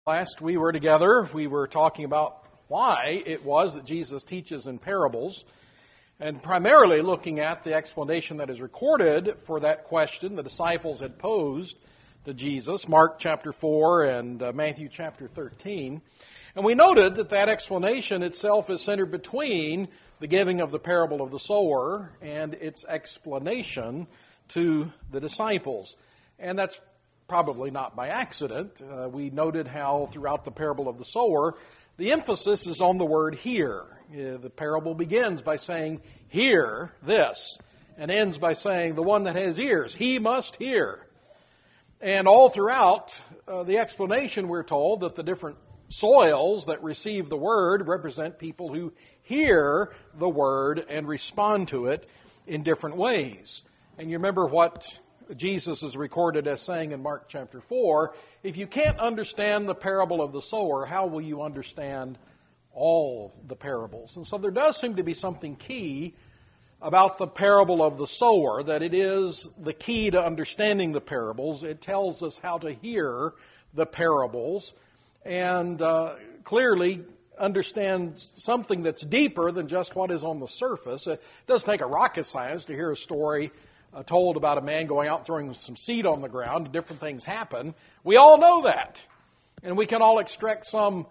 Last we were together, we were talking about why it was that Jesus teaches in parables, and primarily looking at the explanation that is recorded for that question the disciples had posed to Jesus, Mark chapter 4 and Matthew chapter 13. And we noted that that explanation itself is centered between the giving of the parable of the sower and its explanation to the disciples. And that's probably not by accident. We noted how throughout the parable of the sower, the emphasis is on the word hear. The parable begins by saying, hear this, and ends by saying, the one that has ears, he must hear. And all throughout the explanation, we're told that the different soils that receive the word represent people who hear the word and respond to it in different ways. And you remember what Jesus is recorded as saying in Mark chapter 4, if you can't understand the parable of the sower, how will you understand all the parables? And so there does seem to be something key about the parable of the sower, that it is the key to understanding the parables. It tells us how to hear the parables and clearly understand something that's deeper than just what is on the surface. It does take a rocket science to hear a story told about a man going out and throwing some seed on the ground and different things happen. We all know that. And we can all extract some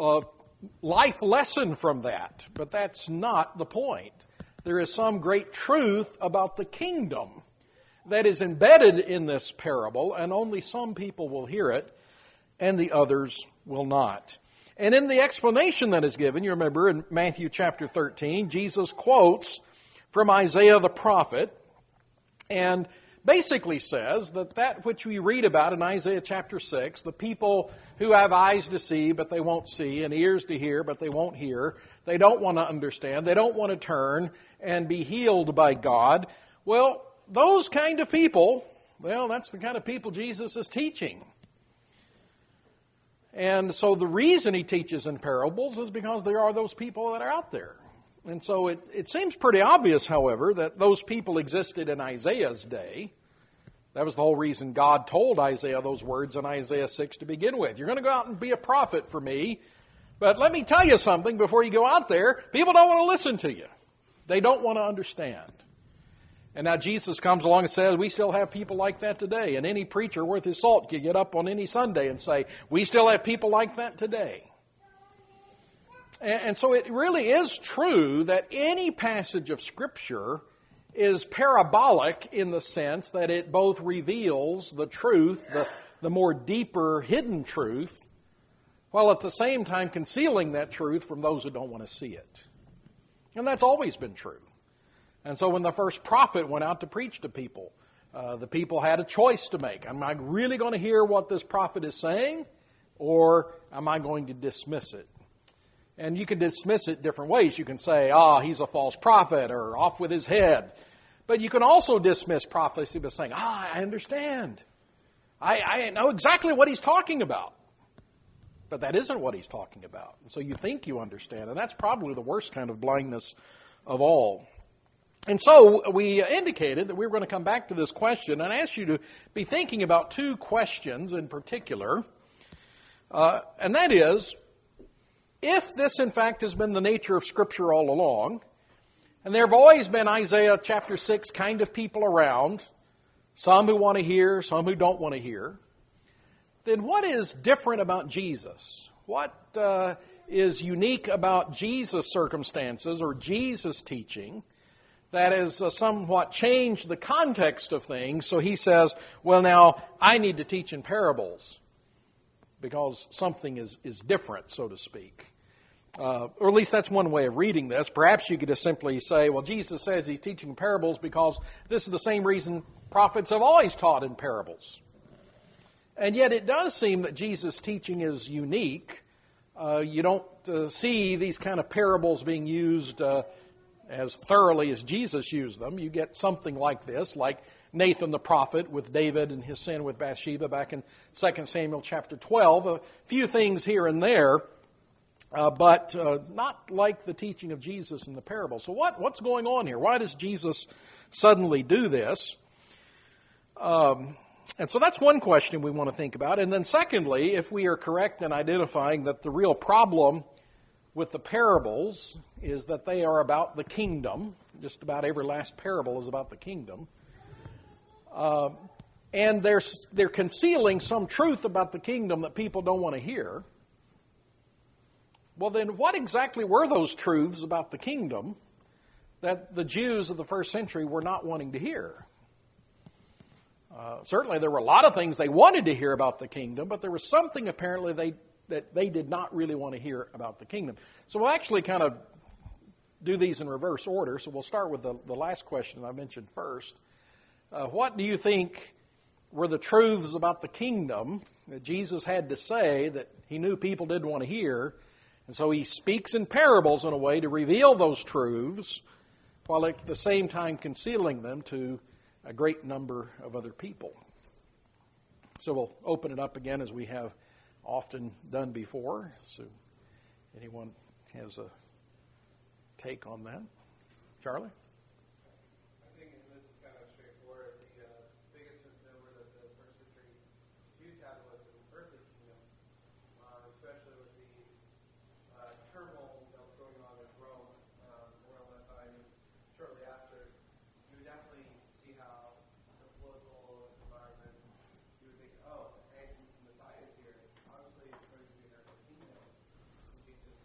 life lesson from that. But that's not the point. There is some great truth about the kingdom that is embedded in this parable, and only some people will hear it, and the others will not. And in the explanation that is given, you remember in Matthew chapter 13, Jesus quotes from Isaiah the prophet, and basically says that which we read about in Isaiah chapter 6, the people who have eyes to see but they won't see, and ears to hear but they won't hear, they don't want to understand, they don't want to turn and be healed by God. Well, those kind of people, that's the kind of people Jesus is teaching. And so the reason he teaches in parables is because there are those people that are out there. And so it seems pretty obvious, however, that those people existed in Isaiah's day. That was the whole reason God told Isaiah those words in Isaiah 6 to begin with. You're going to go out and be a prophet for me, but let me tell you something before you go out there. People don't want to listen to you. They don't want to understand. And now Jesus comes along and says, we still have people like that today. And any preacher worth his salt can get up on any Sunday and say, we still have people like that today. And so it really is true that any passage of Scripture is parabolic in the sense that it both reveals the truth, the more deeper hidden truth, while at the same time concealing that truth from those who don't want to see it. And that's always been true. And so when the first prophet went out to preach to people, the people had a choice to make. Am I really going to hear what this prophet is saying, or am I going to dismiss it? And you can dismiss it different ways. You can say, he's a false prophet, or off with his head. But you can also dismiss prophecy by saying, I understand. I know exactly what he's talking about. But that isn't what he's talking about. And so you think you understand. And that's probably the worst kind of blindness of all. And so we indicated that we were going to come back to this question and ask you to be thinking about two questions in particular. And that is, if this, in fact, has been the nature of Scripture all along, and there have always been Isaiah chapter 6 kind of people around, some who want to hear, some who don't want to hear, then what is different about Jesus? What is unique about Jesus' circumstances or Jesus' teaching that has somewhat changed the context of things? So he says, well, now, I need to teach in parables, because something is different, so to speak. Or at least that's one way of reading this. Perhaps you could just simply say, well, Jesus says he's teaching parables because this is the same reason prophets have always taught in parables. And yet it does seem that Jesus' teaching is unique. You don't see these kind of parables being used as thoroughly as Jesus used them. You get something like this, like Nathan the prophet with David and his sin with Bathsheba back in 2 Samuel chapter 12. A few things here and there, but not like the teaching of Jesus in the parable. So what's going on here? Why does Jesus suddenly do this? And so that's one question we want to think about. And then secondly, if we are correct in identifying that the real problem with the parables is that they are about the kingdom, just about every last parable is about the kingdom, and they're concealing some truth about the kingdom that people don't want to hear, well then what exactly were those truths about the kingdom that the Jews of the first century were not wanting to hear? Certainly there were a lot of things they wanted to hear about the kingdom, but there was something apparently that they did not really want to hear about the kingdom. So we'll actually kind of do these in reverse order. So we'll start with the last question I mentioned first. What do you think were the truths about the kingdom that Jesus had to say that he knew people didn't want to hear? And so he speaks in parables in a way to reveal those truths while at the same time concealing them to a great number of other people. So we'll open it up again as we have often done before. So anyone has a take on that? Charlie? I think this is kind of straightforward. The biggest misnomer that the first century Jews had was an earthly kingdom, especially with the turmoil that was going on in Rome around that time. And shortly after, you would definitely see how the political environment, you would think, oh, hey, Messiah is here. Obviously, it's going to be an earthly kingdom. Jesus,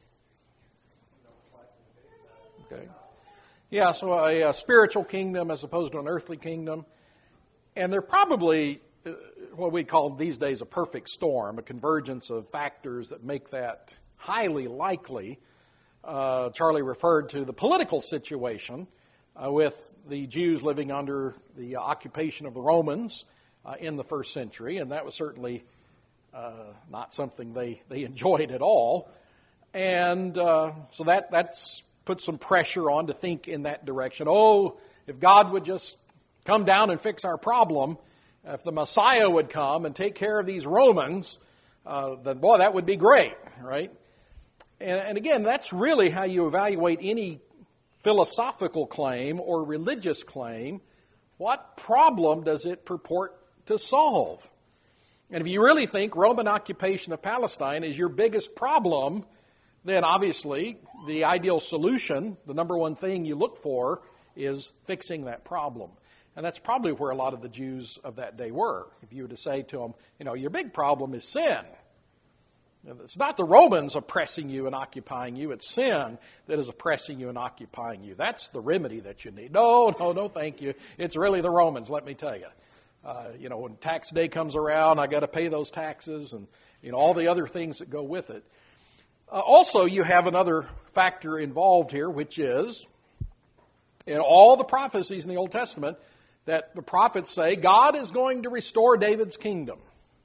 flies in the face of that. Okay. Yeah, so a spiritual kingdom as opposed to an earthly kingdom. And they're probably what we call these days a perfect storm, a convergence of factors that make that highly likely. Charlie referred to the political situation with the Jews living under the occupation of the Romans in the first century, and that was certainly not something they enjoyed at all. And so that's put some pressure on to think in that direction. Oh, if God would just come down and fix our problem, if the Messiah would come and take care of these Romans, then boy, that would be great, right? And again, that's really how you evaluate any philosophical claim or religious claim. What problem does it purport to solve? And if you really think Roman occupation of Palestine is your biggest problem, then obviously the ideal solution, the number one thing you look for, is fixing that problem. And that's probably where a lot of the Jews of that day were. If you were to say to them, your big problem is sin. It's not the Romans oppressing you and occupying you. It's sin that is oppressing you and occupying you. That's the remedy that you need. No, thank you. It's really the Romans, let me tell you. When tax day comes around, I got to pay those taxes and all the other things that go with it. Also, you have another factor involved here, which is in all the prophecies in the Old Testament that the prophets say God is going to restore David's kingdom.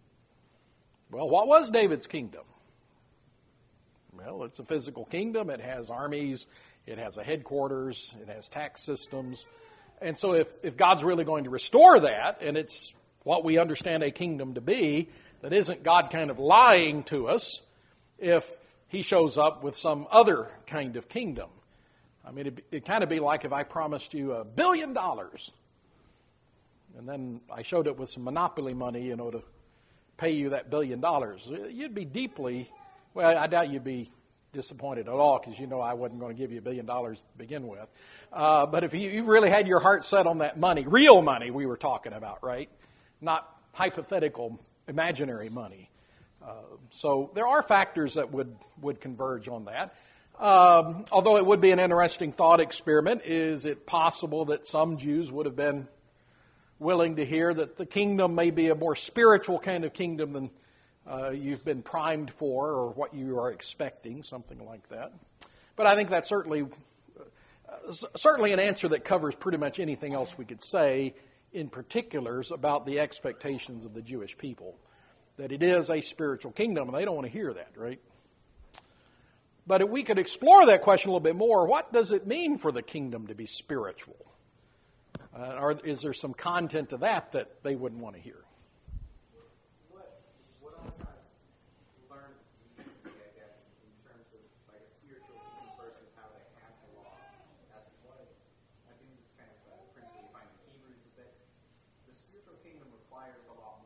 Well, what was David's kingdom? Well, it's a physical kingdom. It has armies. It has a headquarters. It has tax systems. And so if God's really going to restore that, and it's what we understand a kingdom to be, that isn't God kind of lying to us if he shows up with some other kind of kingdom. I mean, it'd kind of be like if I promised you $1 billion, and then I showed it with some monopoly money, to pay you that $1 billion. You'd be deeply, well, I doubt you'd be disappointed at all because I wasn't going to give you $1 billion to begin with. But if you really had your heart set on that money, real money we were talking about, right? Not hypothetical, imaginary money. So there are factors that would converge on that. Although it would be an interesting thought experiment, is it possible that some Jews would have been willing to hear that the kingdom may be a more spiritual kind of kingdom than you've been primed for or what you are expecting, something like that. But I think that's certainly an answer that covers pretty much anything else we could say in particulars about the expectations of the Jewish people. That it is a spiritual kingdom, and they don't want to hear that, right? But if we could explore that question a little bit more, what does it mean for the kingdom to be spiritual? Or is there some content to that they wouldn't want to hear? What I kind of learned recently, I guess, in terms of like a spiritual kingdom versus how they have the law as it was, I think this is kind of a principle you find in Hebrews, is that the spiritual kingdom requires a law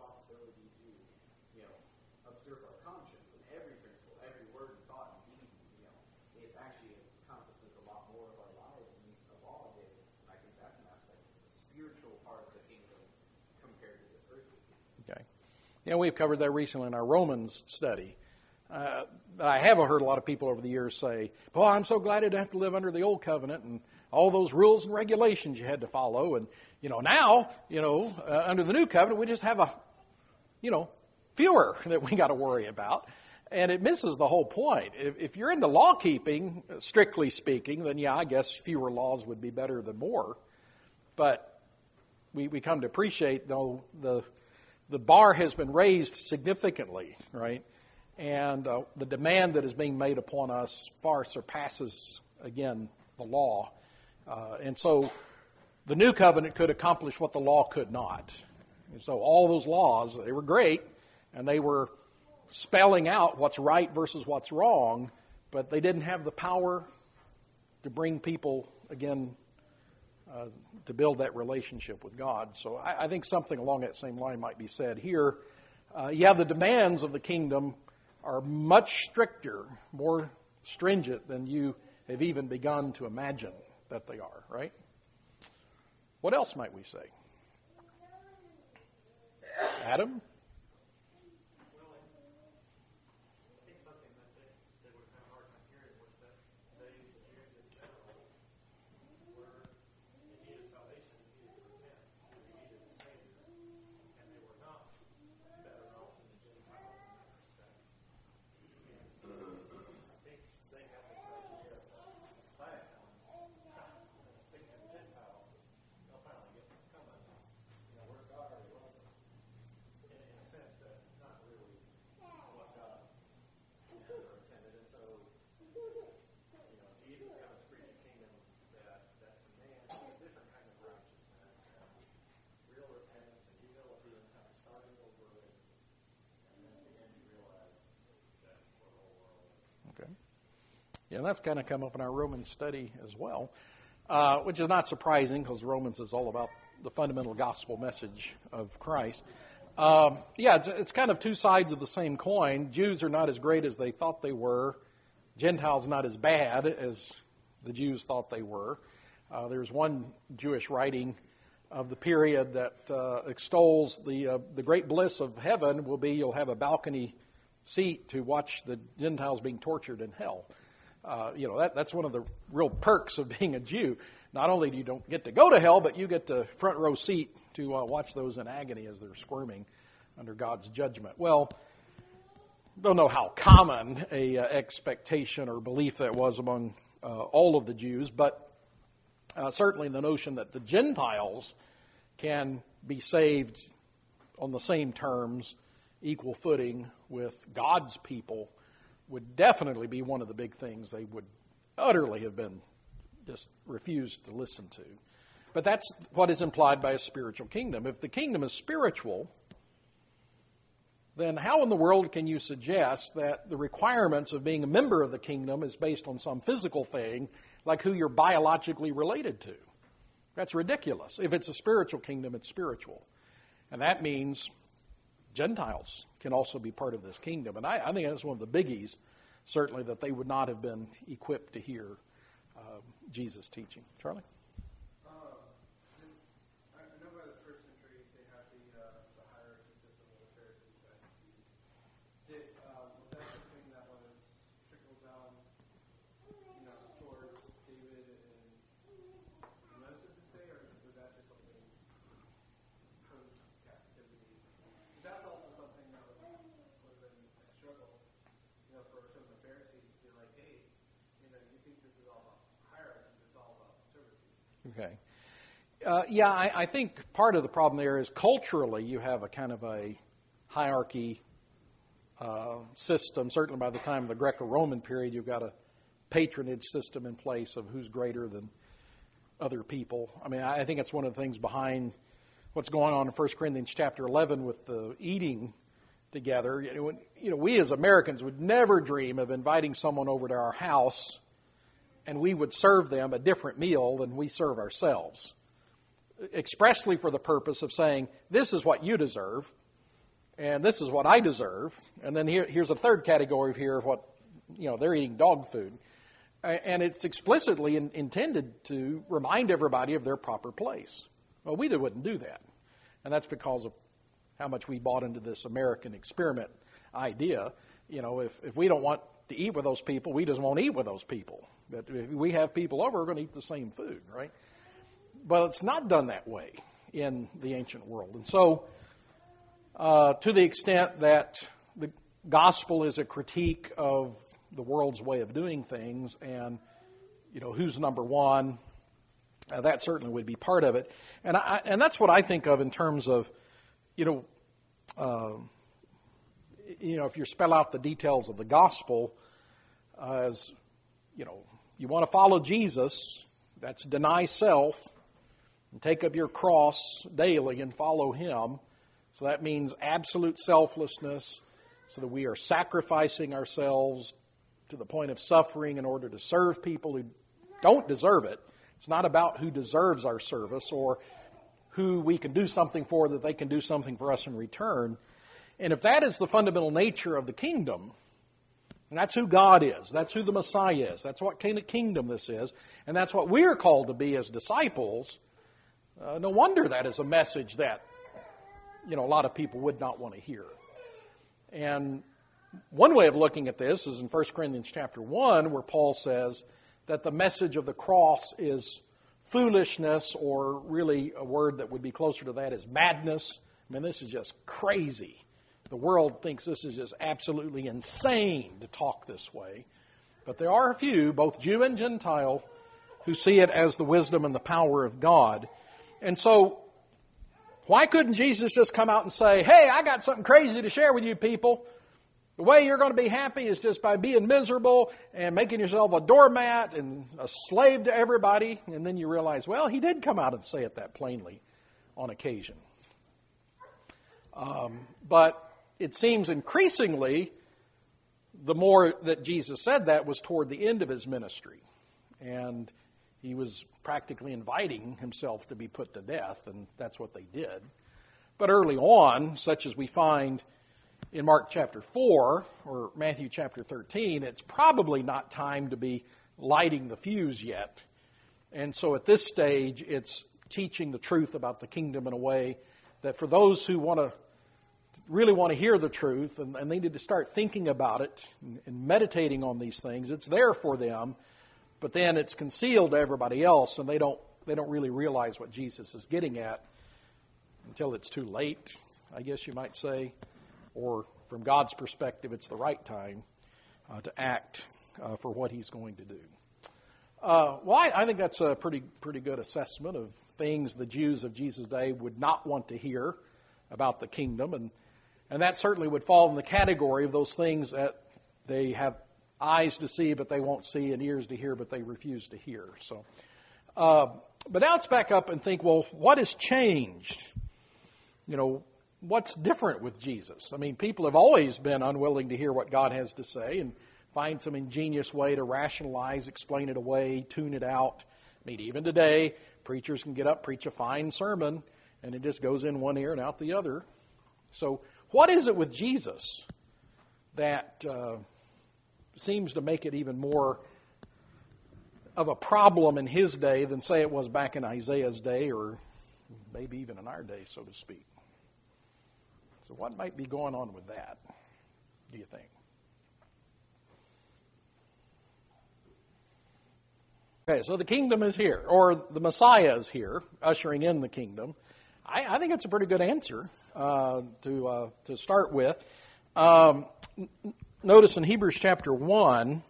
responsibility to, observe our conscience, and every principle, every word, thought, and deed, it actually encompasses a lot more of our lives than the law did. And I think that's an aspect of the spiritual part of the kingdom compared to this earthly kingdom. Okay. We've covered that recently in our Romans study. I haven't heard a lot of people over the years say, "Boy, I'm so glad I didn't have to live under the old covenant and all those rules and regulations you had to follow." And, now, under the new covenant, we just have fewer that we got to worry about. And it misses the whole point. If you're into law keeping, strictly speaking, then I guess fewer laws would be better than more. But we come to appreciate, though, the bar has been raised significantly, right? And the demand that is being made upon us far surpasses, again, the law. And so the new covenant could accomplish what the law could not. And so all those laws, they were great, and they were spelling out what's right versus what's wrong, but they didn't have the power to bring people, again, to build that relationship with God. So I think something along that same line might be said here. The demands of the kingdom are much stricter, more stringent than you have even begun to imagine that they are, right? What else might we say? Adam? And that's kind of come up in our Romans study as well, which is not surprising because Romans is all about the fundamental gospel message of Christ. It's kind of two sides of the same coin. Jews are not as great as they thought they were. Gentiles not as bad as the Jews thought they were. There's one Jewish writing of the period that extols the great bliss of heaven will be you'll have a balcony seat to watch the Gentiles being tortured in hell. That's one of the real perks of being a Jew. Not only do you don't get to go to hell, but you get the front row seat to watch those in agony as they're squirming under God's judgment. Well, don't know how common a expectation or belief that was among all of the Jews, but certainly the notion that the Gentiles can be saved on the same terms, equal footing with God's people would definitely be one of the big things they would utterly have been just refused to listen to. But that's what is implied by a spiritual kingdom. If the kingdom is spiritual, then how in the world can you suggest that the requirements of being a member of the kingdom is based on some physical thing, like who you're biologically related to? That's ridiculous. If it's a spiritual kingdom, it's spiritual. And that means Gentiles can also be part of this kingdom. And I think that's one of the biggies, certainly, that they would not have been equipped to hear Jesus' teaching. Charlie? I know by the first century they had the hierarchy system of the Pharisees and Sadducees. Was that something that was trickled down, towards David and Moses to say, or was that just something post-captivity? That's also something that would have been a struggle, for some of the Pharisees to be like, hey, you think this is all about hierarchy, it's all about servitude. Okay. I think part of the problem there is culturally you have a kind of a hierarchy system. Certainly by the time of the Greco-Roman period, you've got a patronage system in place of who's greater than other people. I mean, I think it's one of the things behind what's going on in 1 Corinthians chapter 11 with the eating together. We as Americans would never dream of inviting someone over to our house and we would serve them a different meal than we serve ourselves, expressly for the purpose of saying, this is what you deserve, and this is what I deserve. And then here's a third category here of what, they're eating dog food. And it's explicitly intended to remind everybody of their proper place. Well, we wouldn't do that. And that's because of how much we bought into this American experiment idea. If we don't want to eat with those people, we just won't eat with those people. But if we have people over, we're going to eat the same food, right? But it's not done that way in the ancient world. And so, to the extent that the gospel is a critique of the world's way of doing things and, who's number one, that certainly would be part of it. And that's what I think of in terms of, if you spell out the details of the gospel as, you want to follow Jesus, that's deny self and take up your cross daily and follow him. So that means absolute selflessness, so that we are sacrificing ourselves to the point of suffering in order to serve people who don't deserve it. It's not about who deserves our service or who we can do something for that they can do something for us in return. And if that is the fundamental nature of the kingdom, and that's who God is, that's who the Messiah is, that's what kind of kingdom this is, and that's what we're called to be as disciples, no wonder that is a message that, a lot of people would not want to hear. And one way of looking at this is in 1 Corinthians chapter 1, where Paul says that the message of the cross is foolishness, or really a word that would be closer to that is madness. I mean, this is just crazy. The world thinks this is just absolutely insane to talk this way. But there are a few, both Jew and Gentile, who see it as the wisdom and the power of God. And so, why couldn't Jesus just come out and say, hey, I got something crazy to share with you people. The way you're going to be happy is just by being miserable and making yourself a doormat and a slave to everybody. And then you realize, well, he did come out and say it that plainly on occasion. But it seems increasingly, the more that Jesus said that was toward the end of his ministry. And he was practically inviting himself to be put to death, and that's what they did. But early on, such as we find in Mark chapter 4 or Matthew chapter 13, it's probably not time to be lighting the fuse yet. And so at this stage, it's teaching the truth about the kingdom in a way that for those who really want to hear the truth and they need to start thinking about it and meditating on these things, it's there for them, but then it's concealed to everybody else, and they don't really realize what Jesus is getting at until it's too late, I guess you might say. Or from God's perspective, it's the right time to act for what he's going to do. I think that's a pretty good assessment of things the Jews of Jesus' day would not want to hear about the kingdom. And that certainly would fall in the category of those things that they have eyes to see but they won't see, and ears to hear but they refuse to hear. So, but now let's back up and think, well, what has changed? What's different with Jesus? I mean, people have always been unwilling to hear what God has to say and find some ingenious way to rationalize, explain it away, tune it out. I mean, even today, preachers can get up, preach a fine sermon, and it just goes in one ear and out the other. So what is it with Jesus that seems to make it even more of a problem in his day than, say, it was back in Isaiah's day, or maybe even in our day, so to speak? So what might be going on with that, do you think? Okay, so the kingdom is here, or the Messiah is here, ushering in the kingdom. I think it's a pretty good answer to start with. Notice in Hebrews chapter 1,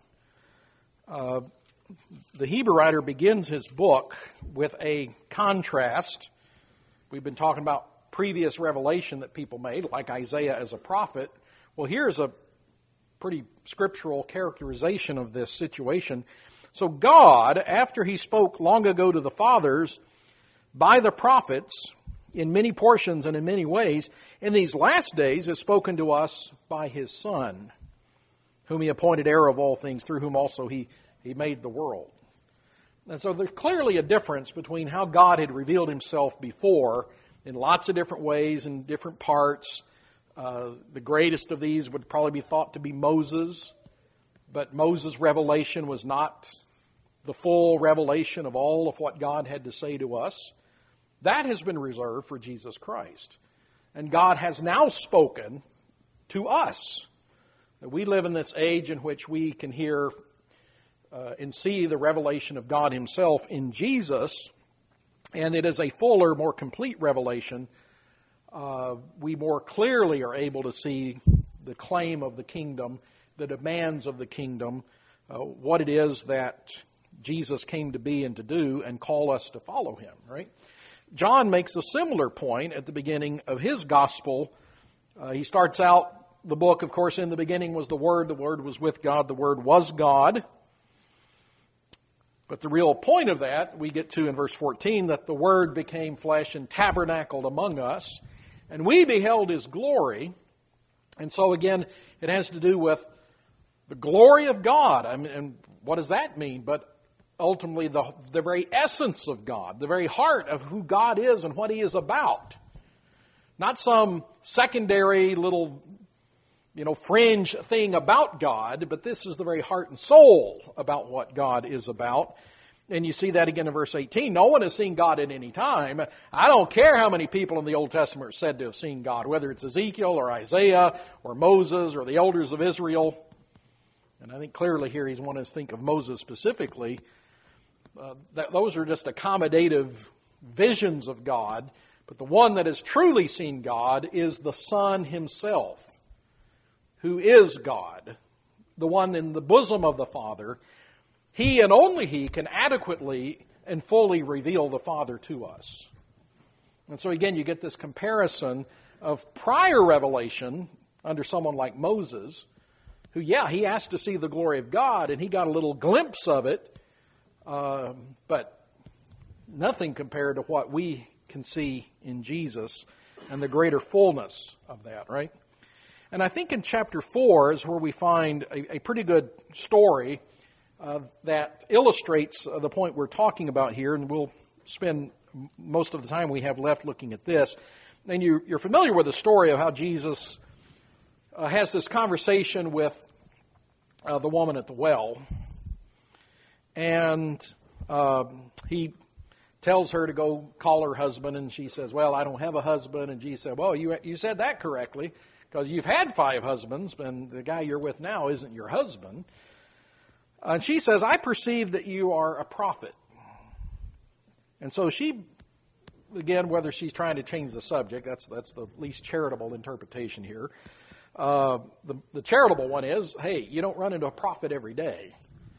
the Hebrew writer begins his book with a contrast. We've been talking about previous revelation that people made, like Isaiah as a prophet. Well, here's a pretty scriptural characterization of this situation. So God, after he spoke long ago to the fathers by the prophets in many portions and in many ways, in these last days has spoken to us by his Son, whom he appointed heir of all things, through whom also he made the world. And so there's clearly a difference between how God had revealed himself before in lots of different ways and different parts The greatest of these would probably be thought to be Moses, but Moses' revelation was not the full revelation of all of what God had to say to us. That has been reserved for Jesus Christ. And God has now spoken to us. We live in this age in which we can hear and see the revelation of God Himself in Jesus, and it is a fuller, more complete revelation. We more clearly are able to see the claim of the kingdom, the demands of the kingdom, what it is that Jesus came to be and to do, and call us to follow Him, right? John makes a similar point at the beginning of his gospel. He starts out the book, of course, in the beginning was the Word was with God, the Word was God. But the real point of that, we get to in verse 14, that the Word became flesh and tabernacled among us, and we beheld His glory. And so again, it has to do with the glory of God. I mean, and what does that mean? But ultimately the very essence of God, the very heart of who God is and what He is about. Not some secondary little, fringe thing about God, but this is the very heart and soul about what God is about. And you see that again in verse 18. No one has seen God at any time. I don't care how many people in the Old Testament are said to have seen God, whether it's Ezekiel or Isaiah or Moses or the elders of Israel. And I think clearly here he's wanting us to think of Moses specifically. Those are just accommodative visions of God. But the one that has truly seen God is the Son Himself, who is God, the one in the bosom of the Father. He and only He can adequately and fully reveal the Father to us. And so again, you get this comparison of prior revelation under someone like Moses, who, he asked to see the glory of God, and he got a little glimpse of it, but nothing compared to what we can see in Jesus and the greater fullness of that, right? And I think in chapter 4 is where we find a pretty good story that illustrates the point we're talking about here, and we'll spend most of the time we have left looking at this. And you're familiar with the story of how Jesus has this conversation with the woman at the well, and he tells her to go call her husband, and she says, well, I don't have a husband. And Jesus said, well, you said that correctly, because you've had 5 husbands, and the guy you're with now isn't your husband. And she says, I perceive that you are a prophet. And so she, again, whether she's trying to change the subject, that's the least charitable interpretation here. The charitable one is, hey, you don't run into a prophet every day.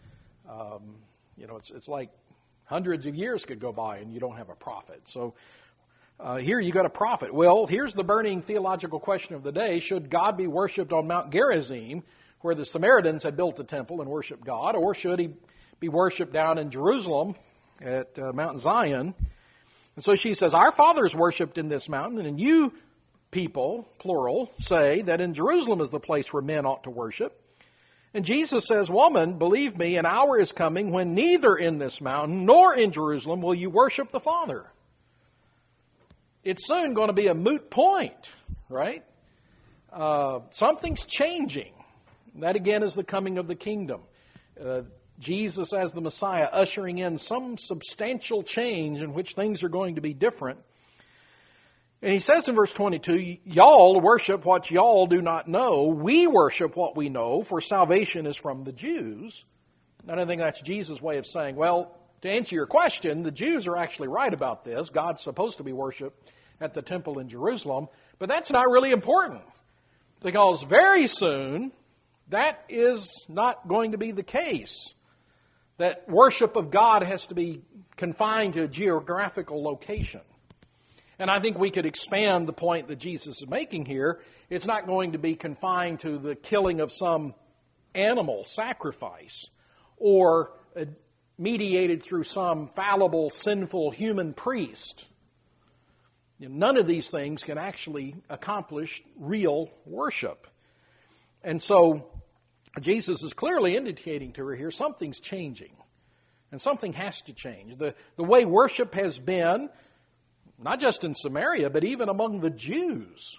It's like hundreds of years could go by and you don't have a prophet. So here you got a prophet. Well, here's the burning theological question of the day. Should God be worshipped on Mount Gerizim, where the Samaritans had built a temple and worshiped God, or should He be worshipped down in Jerusalem at Mount Zion? And so she says, our fathers worshipped in this mountain, and you people, plural, say that in Jerusalem is the place where men ought to worship. And Jesus says, woman, believe me, an hour is coming when neither in this mountain nor in Jerusalem will you worship the Father. It's soon going to be a moot point, right? Something's changing. That again is the coming of the kingdom. Jesus as the Messiah ushering in some substantial change in which things are going to be different. And he says in verse 22, y'all worship what y'all do not know. We worship what we know, for salvation is from the Jews. And I think that's Jesus' way of saying, well, to answer your question, the Jews are actually right about this. God's supposed to be worshipped at the temple in Jerusalem. But that's not really important, because very soon that is not going to be the case. That worship of God has to be confined to a geographical location. And I think we could expand the point that Jesus is making here. It's not going to be confined to the killing of some animal sacrifice or mediated through some fallible, sinful human priest. None of these things can actually accomplish real worship. And so Jesus is clearly indicating to her here something's changing. And something has to change. The way worship has been, not just in Samaria, but even among the Jews,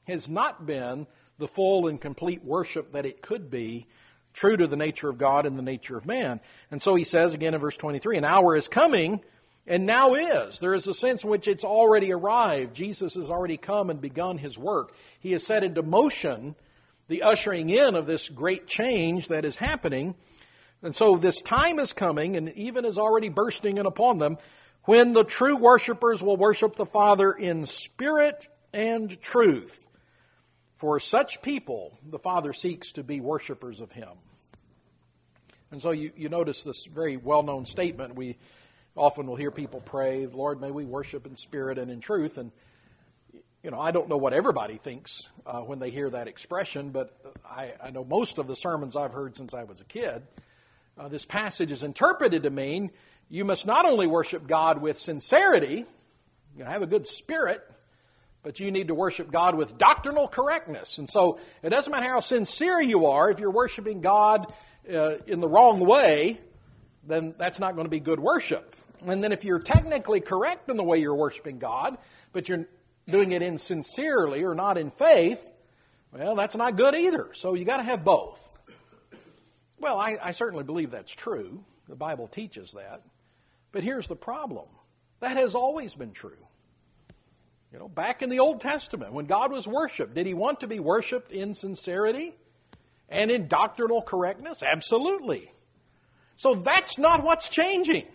has not been the full and complete worship that it could be, true to the nature of God and the nature of man. And so he says again in verse 23, an hour is coming, and now is. There is a sense in which it's already arrived. Jesus has already come and begun his work. He has set into motion the ushering in of this great change that is happening. And so this time is coming, and even is already bursting in upon them, when the true worshipers will worship the Father in spirit and truth. For such people, the Father seeks to be worshipers of Him. And so you notice this very well-known statement. We often will hear people pray, Lord, may we worship in spirit and in truth. And, I don't know what everybody thinks when they hear that expression, but I know most of the sermons I've heard since I was a kid, this passage is interpreted to mean you must not only worship God with sincerity, have a good spirit, but you need to worship God with doctrinal correctness. And so it doesn't matter how sincere you are, if you're worshiping God in the wrong way, then that's not going to be good worship. And then if you're technically correct in the way you're worshiping God, but you're doing it insincerely or not in faith, well, that's not good either. So you got to have both. Well, I certainly believe that's true. The Bible teaches that. But here's the problem. That has always been true. Back in the Old Testament, when God was worshipped, did He want to be worshipped in sincerity and in doctrinal correctness? Absolutely. So that's not what's changing.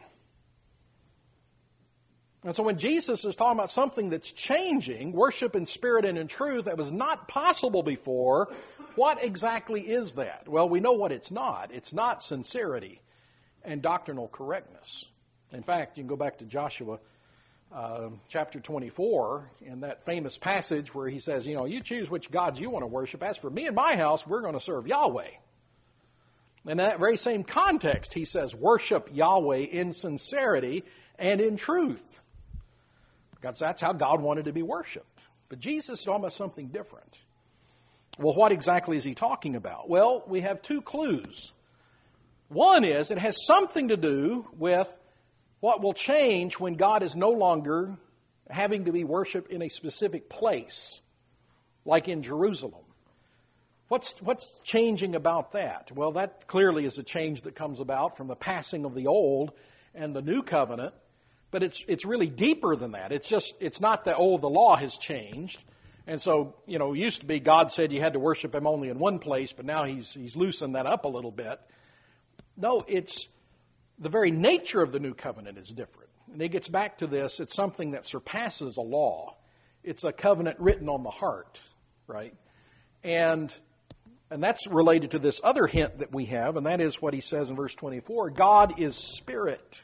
And so when Jesus is talking about something that's changing, worship in spirit and in truth, that was not possible before, what exactly is that? Well, we know what it's not. It's not sincerity and doctrinal correctness. In fact, you can go back to Joshua chapter 24, in that famous passage where he says, you choose which gods you want to worship. As for me and my house, we're going to serve Yahweh. And in that very same context, he says, worship Yahweh in sincerity and in truth. Because that's how God wanted to be worshipped. But Jesus is talking about something different. Well, what exactly is he talking about? Well, we have two clues. One is it has something to do with what will change when God is no longer having to be worshipped in a specific place, like in Jerusalem. What's changing about that? Well, that clearly is a change that comes about from the passing of the old and the new covenant, but it's really deeper than that. It's not that, the law has changed. And so, it used to be God said you had to worship Him only in one place, but now He's loosened that up a little bit. No, it's the very nature of the new covenant is different. And it gets back to this, it's something that surpasses a law. It's a covenant written on the heart, right? And that's related to this other hint that we have, and that is what he says in verse 24, God is spirit.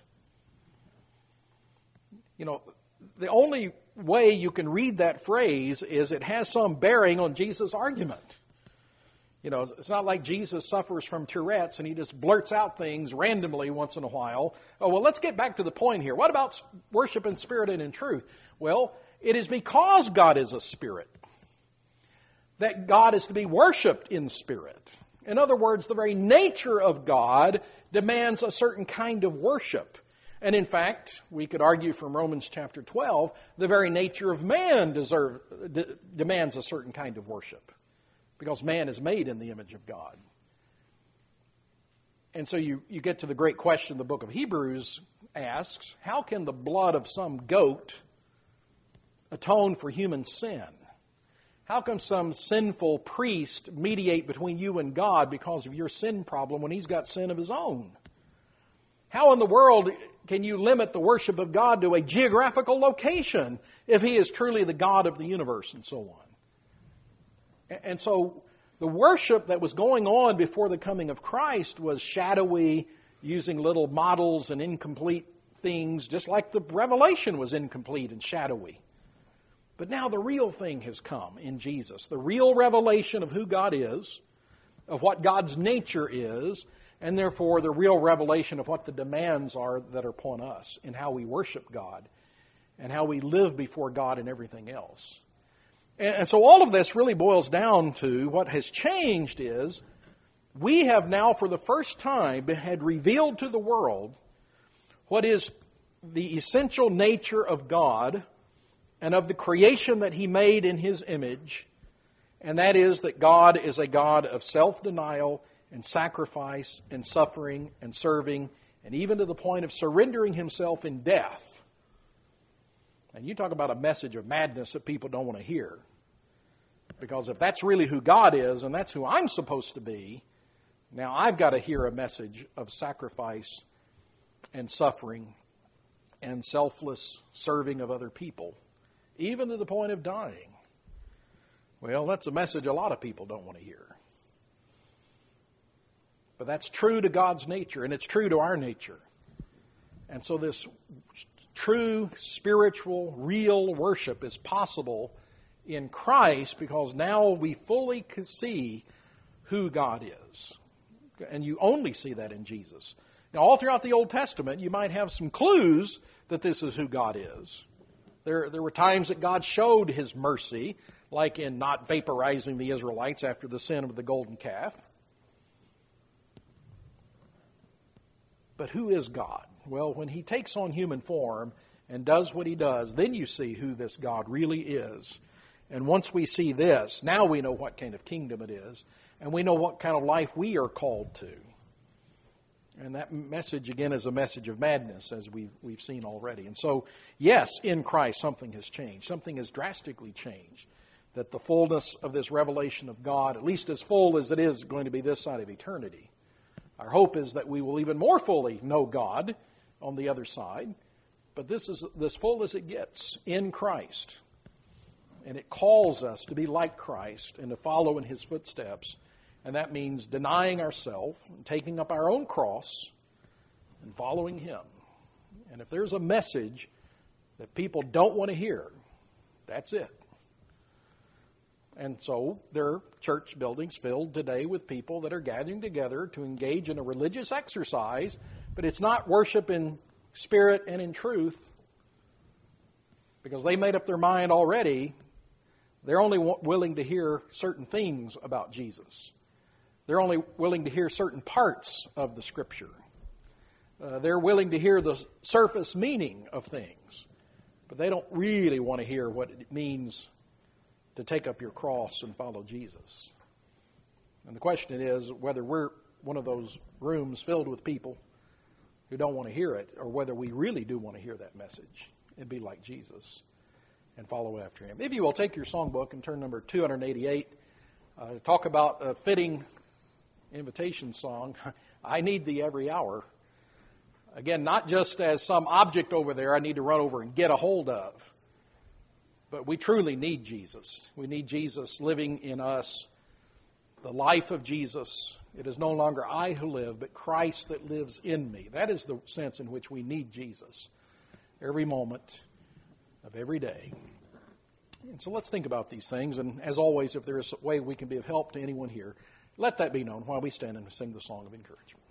The only way you can read that phrase is it has some bearing on Jesus' argument. It's not like Jesus suffers from Tourette's and he just blurts out things randomly once in a while. Oh, well, let's get back to the point here. What about worship in spirit and in truth? Well, it is because God is a spirit that God is to be worshiped in spirit. In other words, the very nature of God demands a certain kind of worship. And in fact, we could argue from Romans chapter 12, the very nature of man demands a certain kind of worship. Because man is made in the image of God. And so you get to the great question the book of Hebrews asks, how can the blood of some goat atone for human sin? How come some sinful priest mediate between you and God because of your sin problem when he's got sin of his own? How in the world can you limit the worship of God to a geographical location if He is truly the God of the universe and so on? And so the worship that was going on before the coming of Christ was shadowy, using little models and incomplete things, just like the revelation was incomplete and shadowy. But now the real thing has come in Jesus. The real revelation of who God is, of what God's nature is, and therefore the real revelation of what the demands are that are upon us in how we worship God and how we live before God and everything else. And so all of this really boils down to what has changed is we have now for the first time had revealed to the world what is the essential nature of God and of the creation that He made in His image and that is that God is a God of self-denial and sacrifice and suffering and serving, and even to the point of surrendering himself in death. And you talk about a message of madness that people don't want to hear. Because if that's really who God is, and that's who I'm supposed to be, now I've got to hear a message of sacrifice and suffering and selfless serving of other people, even to the point of dying. Well, that's a message a lot of people don't want to hear. But that's true to God's nature, and it's true to our nature. And so this true, spiritual, real worship is possible in Christ because now we fully can see who God is. And you only see that in Jesus. Now, all throughout the Old Testament, you might have some clues that this is who God is. There were times that God showed his mercy, like in not vaporizing the Israelites after the sin of the golden calf. But who is God? Well, when he takes on human form and does what he does, then you see who this God really is. And once we see this, now we know what kind of kingdom it is, and we know what kind of life we are called to. And that message, again, is a message of madness, as we've seen already. And so, yes, in Christ, something has changed. Something has drastically changed. That the fullness of this revelation of God, at least as full as it is going to be this side of eternity. Our hope is that we will even more fully know God on the other side. But this is as full as it gets in Christ. And it calls us to be like Christ and to follow in his footsteps. And that means denying ourselves, taking up our own cross, and following him. And if there's a message that people don't want to hear, that's it. And so there are church buildings filled today with people that are gathering together to engage in a religious exercise, but it's not worship in spirit and in truth, because they made up their mind already. They're only willing to hear certain things about Jesus. They're only willing to hear certain parts of the Scripture. They're willing to hear the surface meaning of things, but they don't really want to hear what it means to take up your cross and follow Jesus. And the question is whether we're one of those rooms filled with people who don't want to hear it, or whether we really do want to hear that message and be like Jesus and follow after him. If you will, take your songbook and turn number 288. Talk about a fitting invitation song, I Need Thee Every Hour. Again, not just as some object over there I need to run over and get a hold of, but we truly need Jesus. We need Jesus living in us, the life of Jesus. It is no longer I who live, but Christ that lives in me. That is the sense in which we need Jesus every moment of every day. And so let's think about these things. And as always, if there is a way we can be of help to anyone here, let that be known while we stand and sing the song of encouragement.